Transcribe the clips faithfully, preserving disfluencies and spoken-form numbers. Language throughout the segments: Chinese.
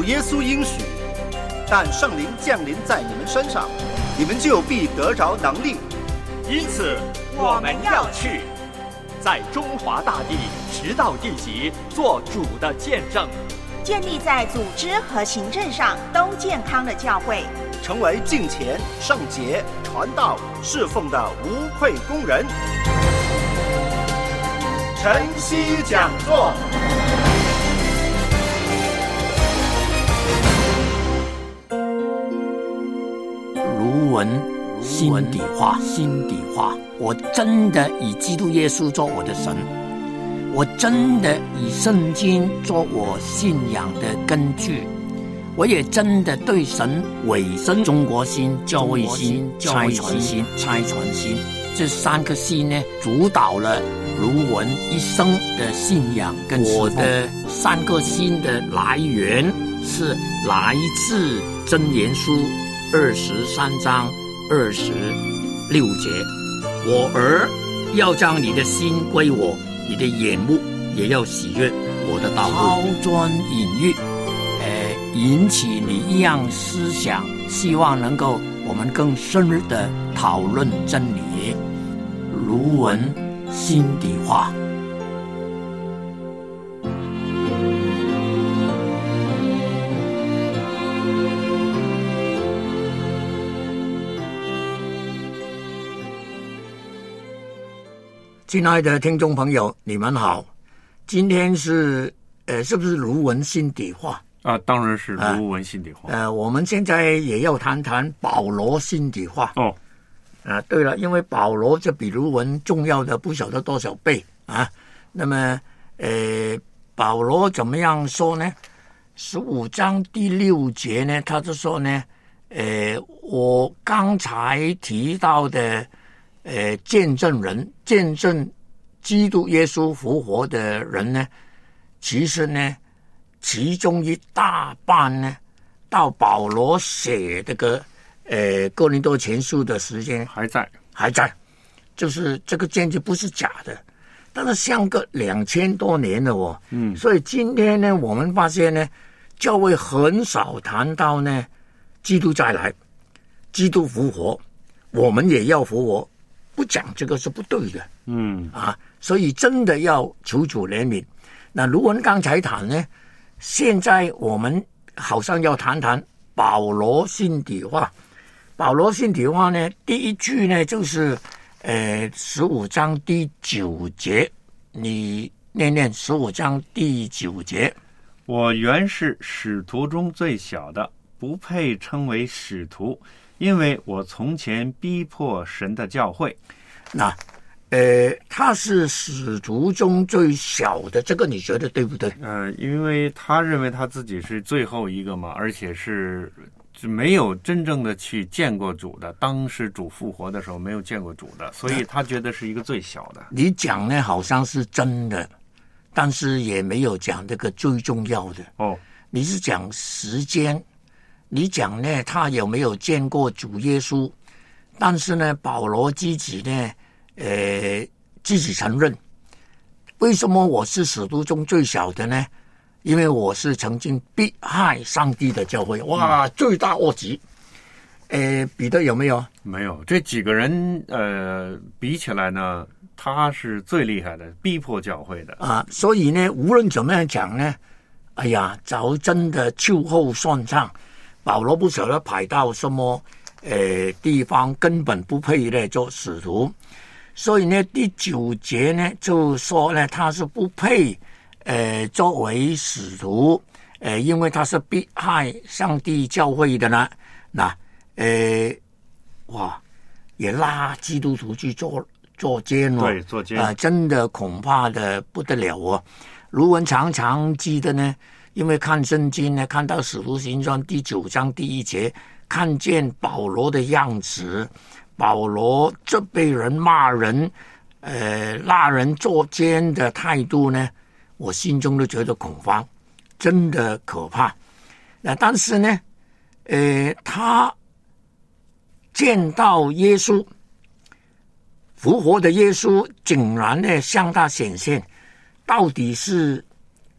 耶稣应许，但圣灵降临在你们身上，你们就必得着能力。 因此我们要去，在中华大地直到地极做主的见证， 建立在组织和行政上都健康的教会， 成为敬虔、圣洁、传道、侍奉的无愧工人。晨曦讲座。 卢文心底话，心底话，我真的以基督耶稣做我的神，我真的以圣经做我信仰的根据，我也真的对神委身中国心、教会心、差传心、差传心这三颗心呢，主导了卢文一生的信仰跟我的三颗心的来源是来自箴言书二十三章二十六节，我儿要将你的心归我，你的眼目也要喜悦我的道路。抛砖引玉，呃，引起你一样思想，希望能够我们更深入的讨论真理。卢文心底话。亲爱的听众朋友，你们好，今天是呃，是不是卢文心底话啊？当然是卢文心底话。 呃，我们现在也要谈谈保罗心底话哦。 啊，对了，因为保罗这比卢文重要的不晓得多少倍啊。那么，呃，保罗怎么样说呢？十五章第六节呢，他就说呢，呃，我刚才提到的。呃，见证人见证基督耶稣复活的人呢，其实呢，其中一大半呢，到保罗写这个呃哥林多前书的时间还在， 还在，就是这个见证不是假的，但是相隔两千多年了哦，嗯，所以今天呢，我们发现呢，教会很少谈到呢，基督再来，基督复活，我们也要复活。不讲这个是不对的，嗯啊，所以真的要求主怜悯。那卢文刚才谈呢，现在我们好像要谈谈保罗心底话。保罗心底话呢，第一句呢就是呃十五章第九节，你念念十五章第九节。 我原是使徒中最小的，不配称为使徒。因为我从前逼迫神的教会， 那，呃，他是使徒中最小的，这个你觉得对不对？ 呃，因为他认为他自己是最后一个嘛，而且是没有真正的去见过主的，当时主复活的时候没有见过主的，所以他觉得是一个最小的。 你讲呢，好像是真的，但是也没有讲这个最重要的哦。你是讲时间。你讲呢，他有没有见过主耶稣？但是呢，保罗自己呢，呃，自己承认，为什么我是使徒中最小的呢？因为我是曾经逼害上帝的教会，哇，罪大恶极。呃，彼得有没有？ 没有，这几个人呃比起来呢，他是最厉害的，逼迫教会的啊。所以呢，无论怎么样讲呢，哎呀，早真的秋后算账。保罗不晓得排到什么呃地方，根本不配呢做使徒，所以呢第九节呢就说呢他是不配呃作为使徒，呃因为他是逼害上帝教会的呢，那呃哇也拉基督徒去做做监哦， 对，做监啊、 呃，真的恐怕的不得了哦。卢文常常记得呢。因为看圣经呢，看到使徒行传第九章第一节，看见保罗的样子，保罗这被人骂人，呃，拉人作奸的态度呢，我心中都觉得恐慌，真的可怕。那但是呢，呃，他见到耶稣，复活的耶稣，竟然呢向他显现，到底是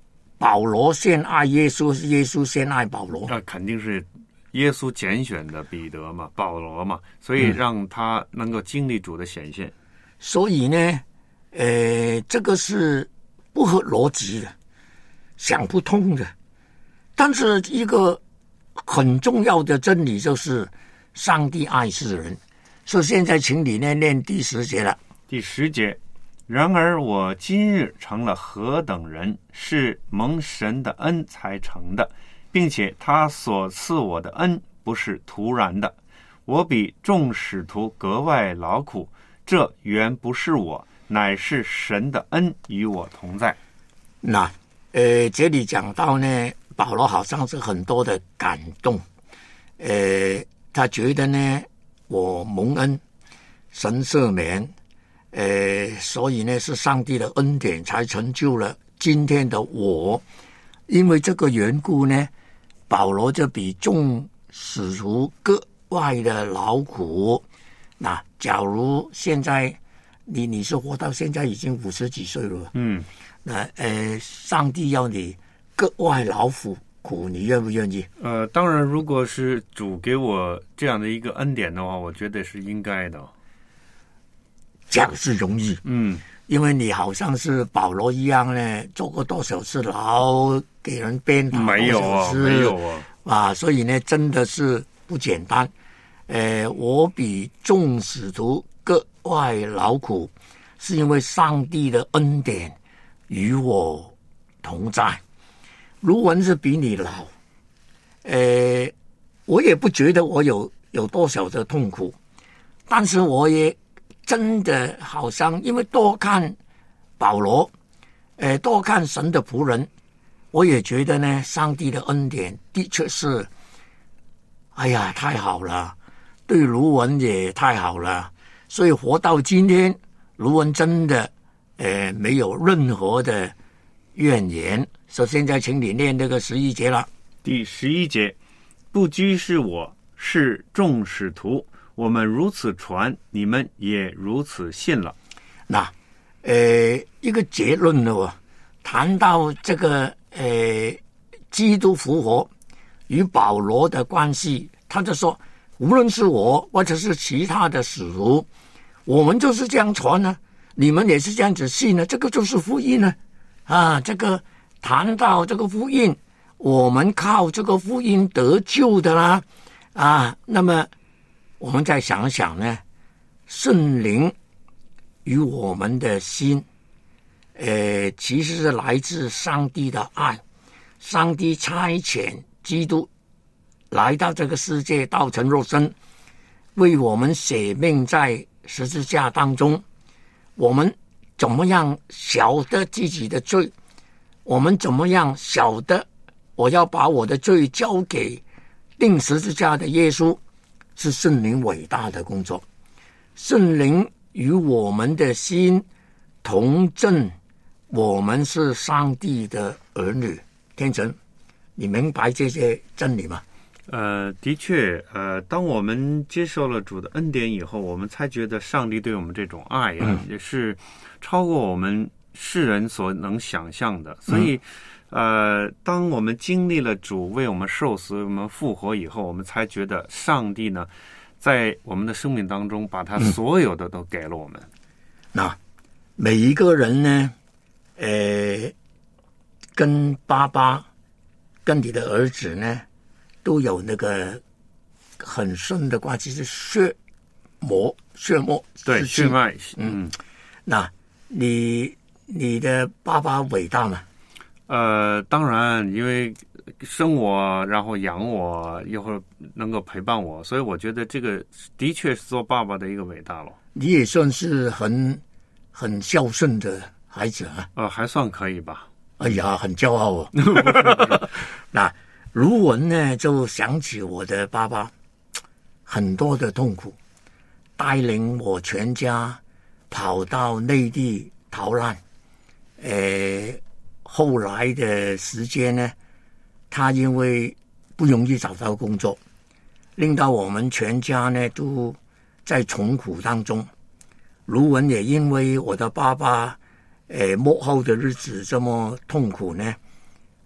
保罗先爱耶稣，是耶稣先爱保罗？ 那肯定是耶稣拣选的彼得嘛，保罗嘛，所以让他能够经历主的显现。嗯、 所以呢，呃，这个是不合逻辑的，想不通的。但是一个很重要的真理就是上帝爱世人。所以现在请你念念第十节了。 第十节，然而我今日成了何等人，是蒙神的恩才成的，并且他所赐我的恩不是突然的，我比众使徒格外劳苦，这原不是我，乃是神的恩与我同在。 那呃，这里讲到呢，保罗好像是很多的感动，呃，他觉得呢，我蒙恩，神赦免，呃，所以呢是上帝的恩典才成就了今天的我。因为这个缘故呢，保罗就比众使徒格外的劳苦。那假如现在你你是活到现在已经五十几岁了，嗯，那呃，上帝要你格外劳苦苦，你愿不愿意？ 呃，当然，如果是主给我这样的一个恩典的话，我觉得是应该的。 这样是容易， 嗯， 因为你好像是保罗一样呢，做过多少次牢，给人鞭打没有啊，没有啊， 啊，所以呢，真的是不简单。呃，我比众使徒格外劳苦，是因为上帝的恩典与我同在。卢文是比你老，呃，我也不觉得我有有多少的痛苦，但是我也真的好像因为多看保罗，呃，多看神的仆人，我也觉得呢，上帝的恩典的确是，哎呀，太好了，对卢文也太好了，所以活到今天，卢文真的，呃，没有任何的怨言。所以现在请你念这个十一节了。 第十一节，不拘是我，是众使徒，我们如此传，你们也如此信了。 那呃，一个结论呢，我谈到这个呃，基督复活与保罗的关系，他就说，无论是我或者是其他的使徒，我们就是这样传呢，你们也是这样子信呢，这个就是福音呢，啊，这个。谈到这个福音，我们靠这个福音得救的啦，啊，那么我们再想想呢，圣灵与我们的心，呃，其实是来自上帝的爱，上帝差遣基督来到这个世界，道成肉身，为我们舍命在十字架当中。我们怎么样晓得自己的罪？我们怎么样晓得我要把我的罪交给钉十字架的耶稣？是圣灵伟大的工作。圣灵与我们的心同证，我们是上帝的儿女。天成，你明白这些真理吗？ 呃，的确，呃，当我们接受了主的恩典以后，我们才觉得上帝对我们这种爱呀、啊嗯，也是超过我们世人所能想象的。所以，嗯、呃，当我们经历了主为我们受死、为我们复活以后，我们才觉得上帝呢，在我们的生命当中，把他所有的都给了我们。 那、嗯、每一个人呢，呃，跟爸爸、跟你的儿子呢，都有那个很深的关系，是血膜、血膜， 对，血脉。 嗯，嗯那你。你的爸爸伟大吗？ 呃，当然，因为生我，然后养我，一会儿能够陪伴我，所以我觉得这个的确是做爸爸的一个伟大了。 你也算是很很孝顺的孩子啊。 呃，还算可以吧。 哎呀，很骄傲哦。那卢文呢，就想起我的爸爸很多的痛苦，带领我全家跑到内地逃难。呃，后来的时间呢，他因为不容易找到工作，令到我们全家呢都在穷苦当中。卢文也因为我的爸爸，呃，末后的日子这么痛苦呢，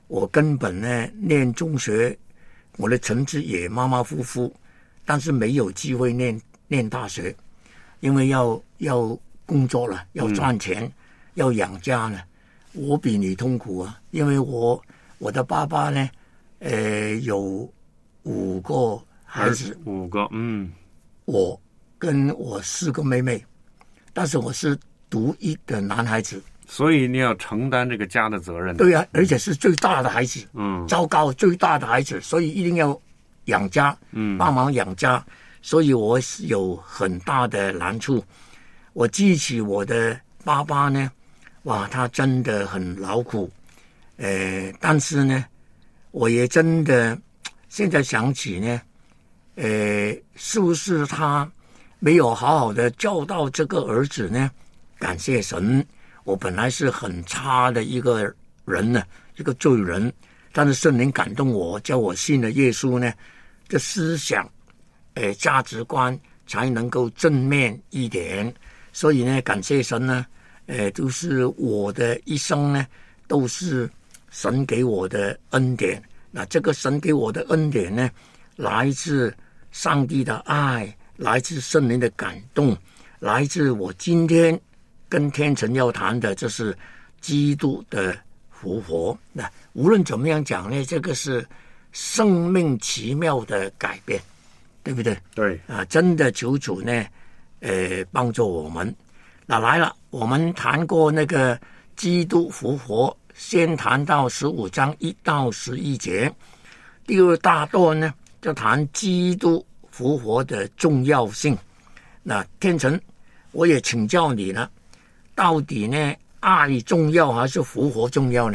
我根本呢念中学，我的成绩也马马虎虎，但是没有机会念念大学，因为要要工作了，要赚钱，嗯、要养家了。我比你痛苦啊，因为我我的爸爸呢，呃，有五个孩子， 五个，嗯， 我跟我四个妹妹，但是我是独一的男孩子。 所以你要承担这个家的责任。 对啊，而且是最大的孩子， 嗯， 糟糕，最大的孩子，所以一定要养家， 嗯， 帮忙养家，所以我有很大的难处。我记起我的爸爸呢，哇，他真的很劳苦，呃，但是呢，我也真的现在想起呢，呃，是不是他没有好好的教导这个儿子呢？感谢神。我本来是很差的一个人呢，一个罪人，但是圣灵感动我，叫我信了耶稣呢，这思想、呃价值观才能够正面一点。所以呢，感谢神呢，呃，就是我的一生呢，都是神给我的恩典。那这个神给我的恩典呢，来自上帝的爱，来自圣灵的感动，来自我今天跟天成要谈的，这是基督的复活。那无论怎么样讲呢，这个是生命奇妙的改变，对不对？ 对啊，真的求主呢，呃，帮助我们。那来了，我们谈过那个基督复活，先谈到十五章一到十一节。第二大段呢，就谈基督复活的重要性。那天成，我也请教你了。到底呢，爱重要还是复活重要呢？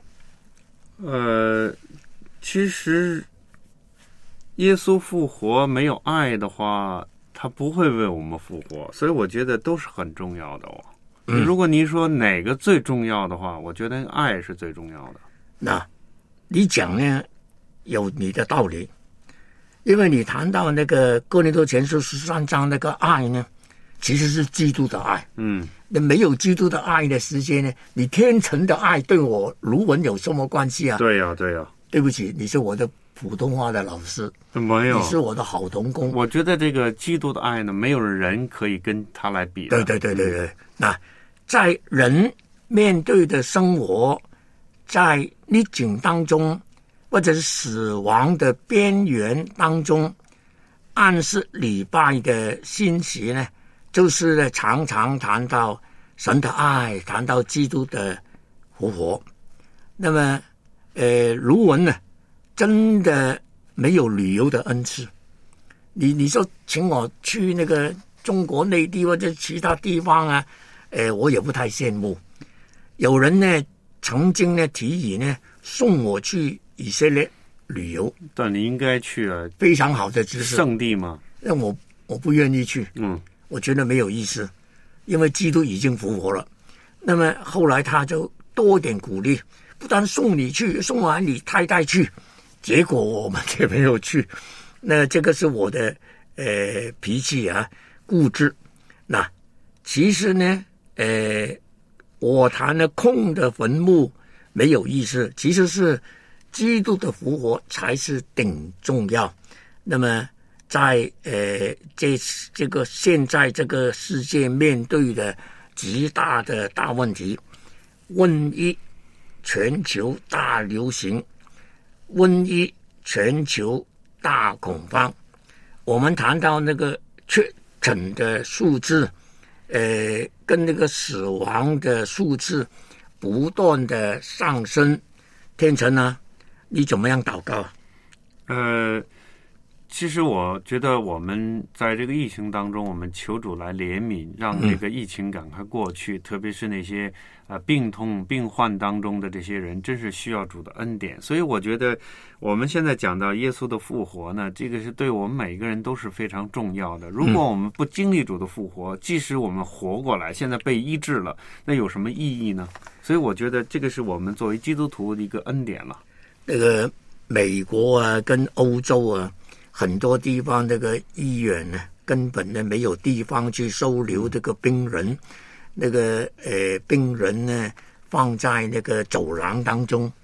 呃，其实耶稣复活没有爱的话，他不会为我们复活，所以我觉得都是很重要的哦。嗯、如果你说哪个最重要的话，我觉得爱是最重要的。 那你讲呢，有你的道理，因为你谈到那个哥林多前书十三章那个爱呢，其实是基督的爱。 嗯。 那没有基督的爱的时间呢？你天成的爱对我卢文有什么关系啊？ 对呀、啊，对呀、啊。 对不起，你是我的普通话的老师， 没有， 你是我的好同工。 我觉得这个基督的爱呢，没有人可以跟他来比的。 对对对对对。那在人面对的生活，在逆境当中，或者是死亡的边缘当中，暗示礼拜的信息呢？就是呢，常常谈到神的爱，谈到基督的复活。那么，呃，卢文呢，真的没有旅游的恩赐。你你说请我去那个中国内地或者其他地方啊，呃，我也不太羡慕。有人呢，曾经呢提议呢，送我去以色列旅游。 但你应该去啊， 非常好的知识， 圣地嘛。 那我我不愿意去。 嗯。 我觉得没有意思，因为基督已经复活了。那么后来他就多点鼓励，不但送你去，送完你太太去，结果我们也没有去。那这个是我的呃脾气啊，固执。那其实呢，呃，我谈的空的坟墓没有意思，其实是基督的复活才是顶重要。那么。在呃，这这个现在这个世界面对的极大的大问题，瘟疫、全球大流行、瘟疫、全球大恐慌。我们谈到那个确诊的数字，呃，跟那个死亡的数字不断的上升。天成呢，你怎么样祷告？ 呃。其实我觉得我们在这个疫情当中，我们求主来怜悯，让这个疫情赶快过去。嗯、特别是那些呃病痛病患当中的这些人，真是需要主的恩典。所以我觉得我们现在讲到耶稣的复活呢，这个是对我们每个人都是非常重要的。如果我们不经历主的复活，即使我们活过来，现在被医治了，那有什么意义呢？所以我觉得这个是我们作为基督徒的一个恩典了。 那个美国啊，跟欧洲啊。很多地方这个医院呢，根本呢没有地方去收留这个病人，那个呃病人呢放在那个走廊当中，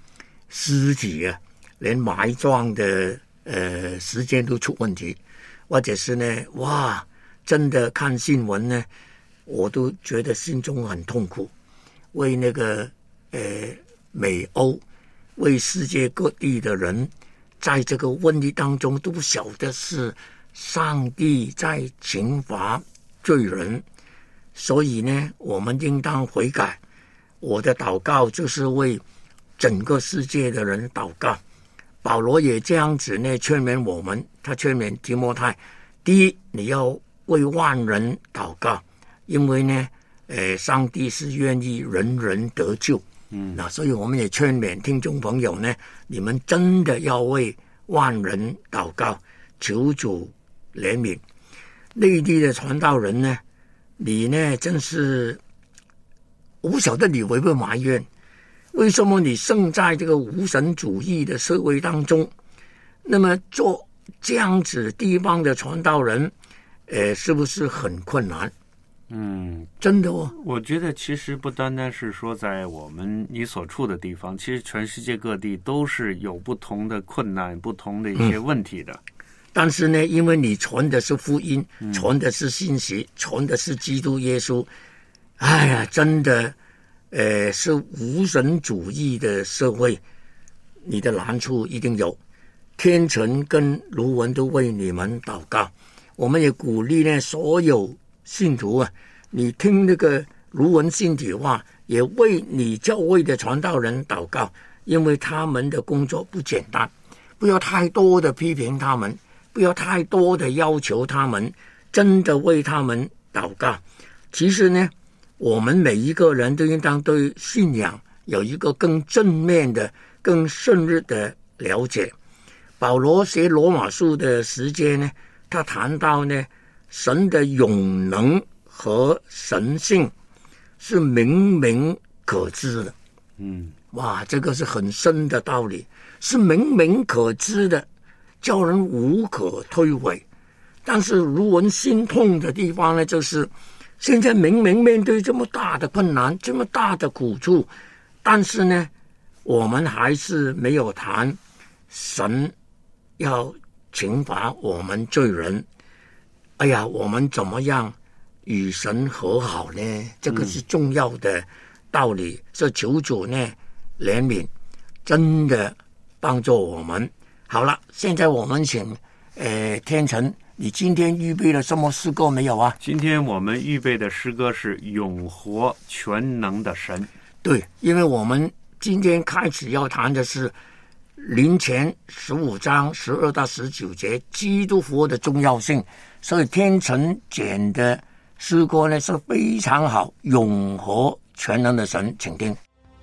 尸体啊，连埋葬的呃时间都出问题，或者是呢，哇，真的看新闻呢，我都觉得心中很痛苦，为那个呃美欧，为世界各地的人，在这个瘟疫当中都不晓得是上帝在惩罚罪人，所以呢，我们应当悔改。我的祷告就是为整个世界的人祷告。保罗也这样子呢劝勉我们，他劝勉提摩太，第一，你要为万人祷告，因为呢，呃，上帝是愿意人人得救。嗯，那所以我们也劝勉听众朋友呢，你们真的要为万人祷告，求主怜悯。内地的传道人呢，你呢真是。我不晓得你会不会埋怨，为什么你生在这个无神主义的社会当中，那么做这样子地方的传道人，呃，是不是很困难？ 嗯， 真的哦。 我觉得其实不单单是说在我们你所处的地方，其实全世界各地都是有不同的困难、不同的一些问题的。 嗯，但是呢，因为你传的是福音，嗯，传的是信息，传的是基督耶稣。哎呀，真的，呃，是无神主义的社会，你的难处一定有。天成跟卢文都为你们祷告，我们也鼓励呢所有信徒啊，你听那个卢文信体话，也为你教会的传道人祷告，因为他们的工作不简单，不要太多的批评他们，不要太多的要求他们，真的为他们祷告。其实呢，我们每一个人都应当对信仰有一个更正面的、更深入的了解。保罗写罗马书的时间呢，他谈到呢，神的永能和神性是明明可知的。嗯，哇，这个是很深的道理，是明明可知的，叫人无可推诿。但是如文心痛的地方呢，就是现在明明面对这么大的困难，这么大的苦处，但是呢，我们还是没有谈神要惩罚我们罪人。哎呀，我们怎么样与神和好呢？这个是重要的道理，所以求主呢怜悯，真的帮助我们。好了，现在我们请呃天成，你今天预备了什么诗歌没有啊？ 今天我们预备的诗歌是永活全能的神。 对，因为我们今天开始要谈的是林前十五章十二到十九节基督复活的重要性，所以天成简的诗歌呢是非常好，永活全能的神，请听。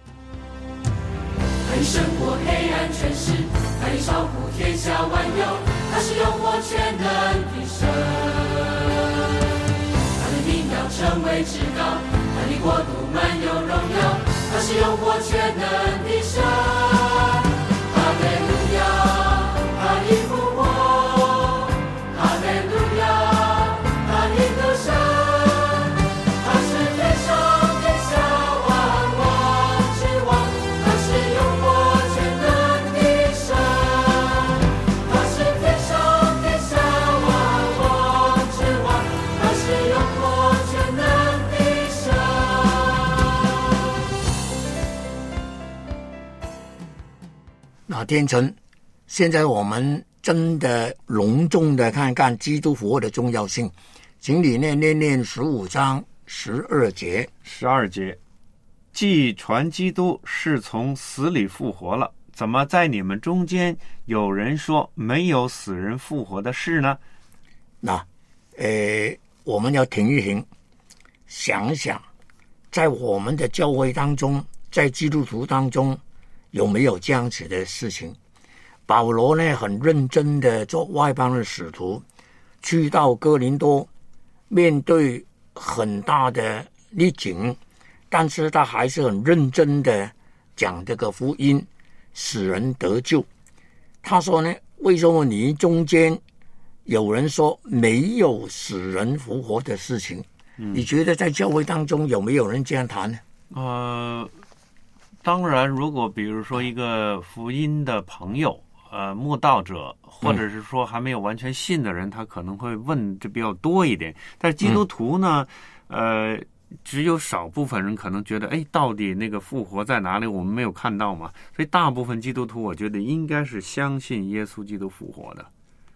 他已胜过黑暗权势，他已超乎天下万有，他是永活全能的神，他的名要成为至高，他的国度满有荣耀，他是永活全能的神。哈利路亚，他已复活，哈利路亚，他已得胜，他是天上天下万王之王，他是永活全能的神，他是天上天下万王之王，他是永活全能的神。 那天成，现在我们真的隆重的看看基督复活的重要性，请你念念念十五章十二节。 十二节，既传基督是从死里复活了，怎么在你们中间有人说没有死人复活的事呢？ 那呃，我们要停一停，想一想，在我们的教会当中，在基督徒当中，有没有这样子的事情？保罗呢，很认真的做外邦的使徒，去到哥林多，面对很大的逆境，但是他还是很认真的讲这个福音，使人得救。他说呢，为什么你中间有人说没有使人复活的事情？嗯，你觉得在教会当中有没有人这样谈呢？ 呃。 当然，如果比如说一个福音的朋友，呃，慕道者，或者是说还没有完全信的人，嗯、他可能会问这比较多一点。但是基督徒呢，嗯、呃，只有少部分人可能觉得，哎，到底那个复活在哪里？我们没有看到嘛。所以大部分基督徒，我觉得应该是相信耶稣基督复活的。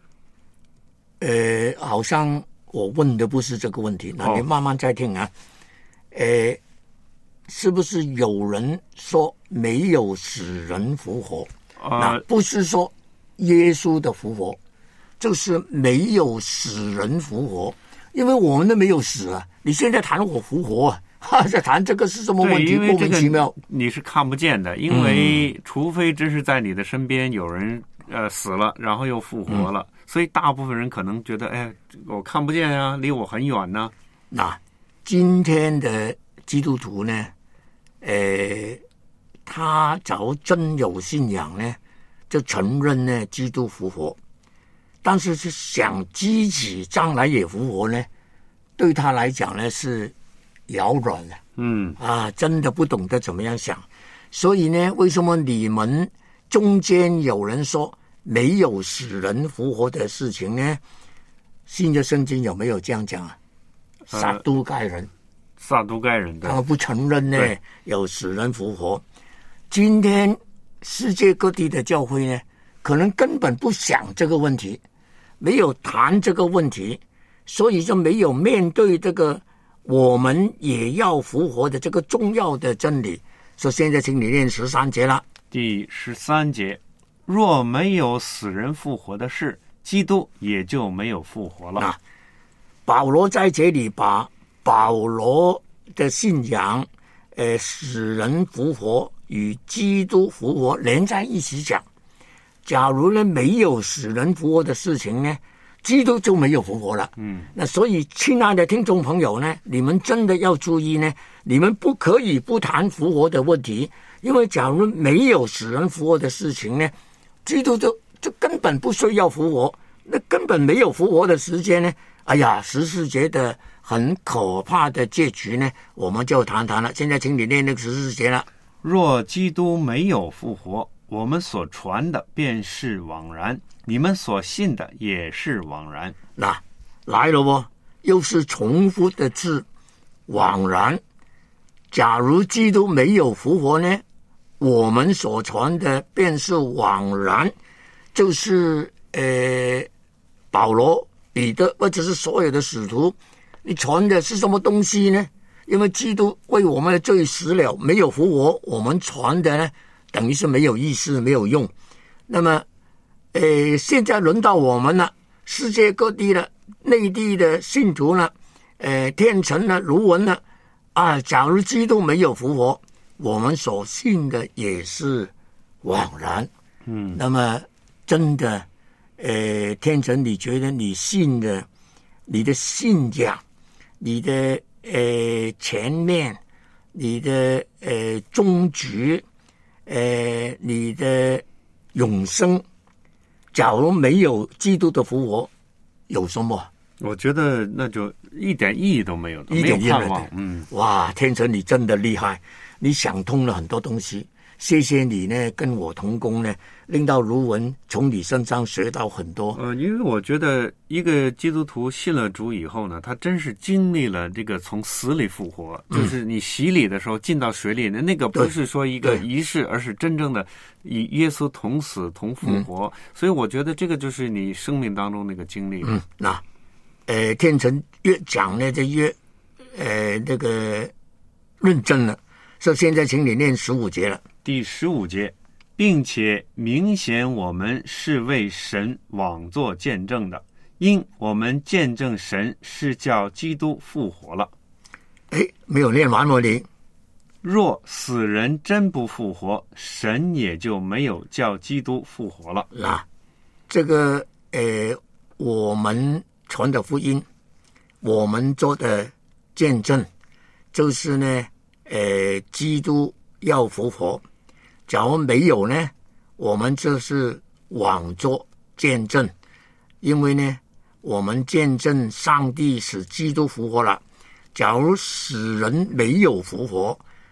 呃，好像我问的不是这个问题，那你慢慢再听啊。哦、呃，是不是有人说没有死人复活？呃、那不是说耶稣的复活，就是没有死人复活，因为我们都没有死啊。你现在谈我复活啊，哈，在谈这个是什么问题？莫名其妙。 你是看不见的，因为除非真是在你的身边有人呃死了，然后又复活了。嗯，所以大部分人可能觉得，哎，我看不见啊，离我很远呢。 那今天的基督徒呢，呃，他假如真有信仰呢，就承认呢基督复活，但是是想自己将来也复活呢，对他来讲呢是遥远的。嗯啊，真的不懂得怎么样想。所以呢，为什么你们中间有人说没有死人复活的事情呢？新约圣经有没有这样讲啊？撒都该人， 撒都该人， 他们不承认呢有死人复活。今天世界各地的教会呢，可能根本不想这个问题，没有谈这个问题，所以就没有面对这个我们也要复活的这个重要的真理。所以现在请你念十三节了。 第十三节。若没有死人复活的事，基督也就没有复活了。 那保罗在这里把保罗的信仰，呃，死人复活与基督复活连在一起讲。假如呢没有死人复活的事情呢，基督就没有复活了。嗯，那所以亲爱的听众朋友呢，你们真的要注意呢，你们不可以不谈复活的问题，因为假如没有死人复活的事情呢，基督就就根本不需要复活，那根本没有复活的时间呢。哎呀，十四节的很可怕的结局呢，我们就谈谈了。现在请你念那个十四节了。 若基督没有复活，我们所传的便是枉然，你们所信的也是枉然。 那来了哦，又是重复的字，枉然。假如基督没有复活呢，我们所传的便是枉然，就是呃，保罗、彼得或者是所有的使徒，你传的是什么东西呢？因为基督为我们的罪死了，没有复活，我们传的呢，等于是没有意思，没有用。那么，呃，现在轮到我们了，世界各地的内地的信徒呢，呃，天成呢、卢文呢，啊，假如基督没有复活，我们所信的也是枉然。嗯，那么真的，呃，天成，你觉得你信的，你的信仰，你的呃前面，你的呃终局，呃你的永生，假如没有基督的复活，有什么？ 我觉得那就一点意义都没有， 一点意义盼望。嗯， 哇，天成，你真的厉害，你想通了很多东西。谢谢你呢，跟我同工呢，令到卢文从你身上学到很多。 呃，因为我觉得一个基督徒信了主以后呢，他真是经历了这个从死里复活，嗯、就是你洗礼的时候进到水里的那个，不是说一个仪式，而是真正的与耶稣同死同复活。嗯、所以我觉得这个就是你生命当中那个经历。 嗯，那呃，天成越讲呢，就越呃那个认真了。所以现在请你念十五节了。 第十五节，并且明显我们是为神妄作见证的，因我们见证神是叫基督复活了。 哎，没有念完吗？你若死人真不复活，神也就没有叫基督复活了。 那这个呃，我们传的福音，我们做的见证，就是呢，呃，基督要复活。假如没有呢，我们就是妄作见证，因为呢，我们见证上帝使基督复活了。假如死人没有复活，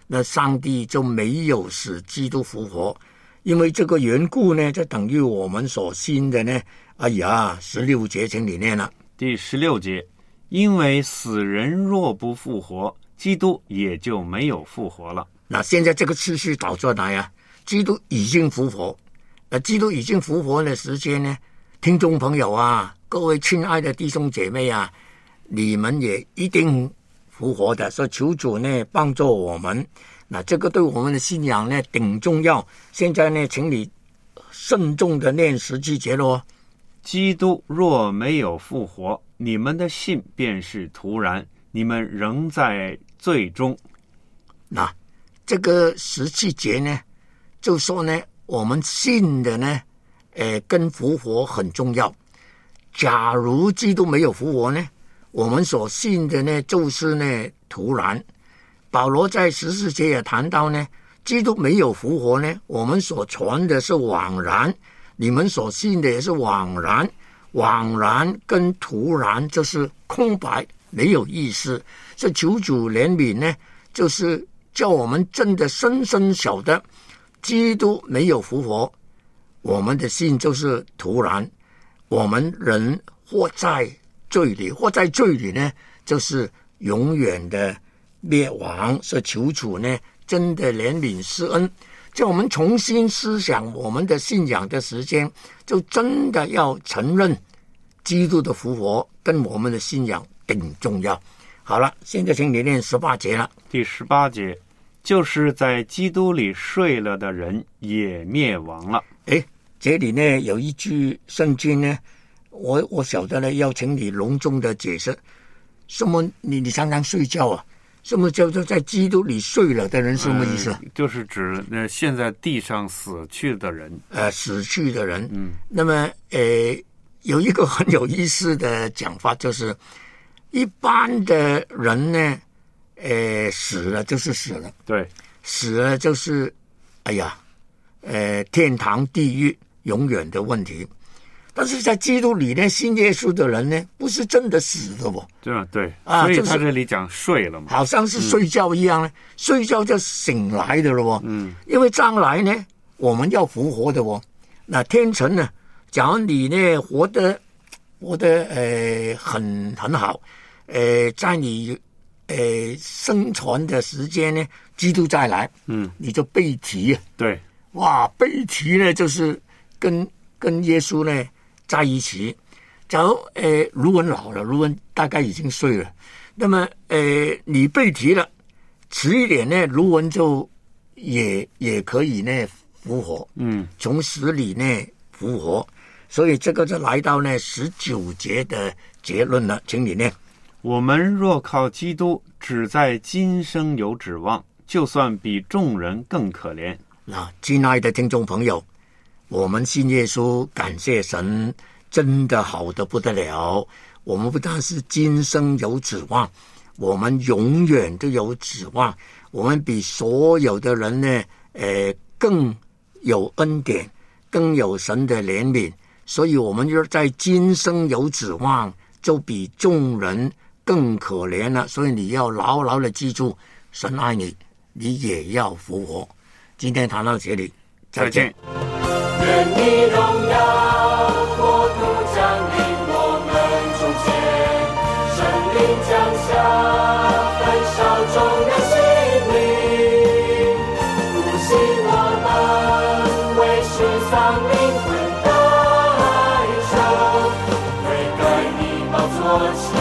那上帝就没有使基督复活。因为这个缘故呢，就等于我们所信的呢，哎呀，十六节请你念了。 第十六节，因为死人若不复活，基督也就没有复活了。 那现在这个次序导出来啊，基督已经复活。那基督已经复活的时间呢，听众朋友啊，各位亲爱的弟兄姐妹啊，你们也一定复活的，所以求主呢帮助我们。那这个对我们的信仰呢挺重要。现在呢，请你慎重的念十七节咯。 基督若没有复活，你们的信便是徒然，你们仍在罪中。 那这个十七节呢，就说呢，我们信的呢，呃，跟复活很重要。假如基督没有复活呢，我们所信的呢，就是呢徒然。保罗在十四节也谈到呢，基督没有复活呢，我们所传的是枉然，你们所信的也是枉然。枉然跟徒然就是空白，没有意思。这求主怜悯呢，就是叫我们真的深深晓得，基督没有复活，我们的信就是徒然。我们人活在罪里，活在罪里呢，就是永远的灭亡。是求主呢真的怜悯施恩，叫我们重新思想我们的信仰的时间，就真的要承认基督的复活跟我们的信仰挺重要。好了，现在请你念十八节了。 第十八节，就是在基督里睡了的人也灭亡了。 诶，这里呢有一句圣经呢，我我晓得呢，要请你隆重的解释。什么？你你常常睡觉啊？什么叫做在基督里睡了的人？什么意思？ 呃、就是指呃现在地上死去的人， 呃，死去的人。 嗯， 那么呃，有一个很有意思的讲法，就是一般的人呢，呃，死了就是死了， 对， 死了就是哎呀，呃，天堂地狱永远的问题。但是在基督里呢，信耶稣的人呢，不是真的死的哦。 对啊，对啊， 所以他这里讲睡了嘛， 好像是睡觉一样呢，嗯、睡觉就醒来的了哦。 嗯， 因为将来呢，我们要复活的哦。那天成呢，假如你呢活得活得呃很很好，呃，在你呃生存的时间呢，基督再来， 嗯， 你就被提。 对， 哇，被提呢，就是跟跟耶稣呢在一起。假如呃卢文老了，卢文大概已经睡了，那么呃你被提了，迟一点呢，卢文就也也可以呢复活， 嗯， 从死里呢复活。所以这个就来到呢十九节的结论了，请你念。 我们若靠基督只在今生有指望，就算比众人更可怜。 那亲爱的听众朋友，我们信耶稣，感谢神，真的好得不得了。我们不但是今生有指望，我们永远都有指望。我们比所有的人呢，呃，更有恩典，更有神的怜悯。所以我们就在今生有指望，就比众人更可怜了。所以你要牢牢的记住，神爱你，你也要复活。今天谈到这里，再见。 愿你荣耀国度降临我们中间，圣灵降下，焚烧众人心灵，复兴我们为世丧灵魂代求，悔改你宝座前。